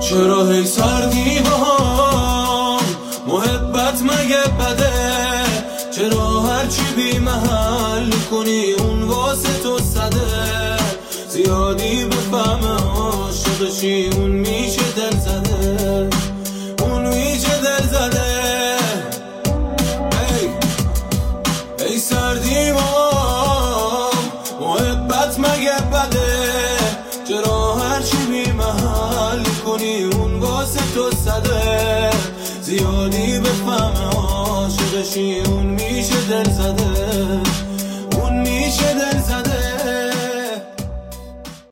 چرا هی سردی هم محبت مگه بده؟ چرا هرچی بی محل کنی اون واسه تو صده؟ زیادی بفهمه عاشقشی اون میشه دل زده، اون میشه دل زده. ای سردی محبت مگه بده؟ چرا هرچی بی محل کنی اون واسه تو صده؟ زیادی بفهمه عاشقشی اون میشه دل زده.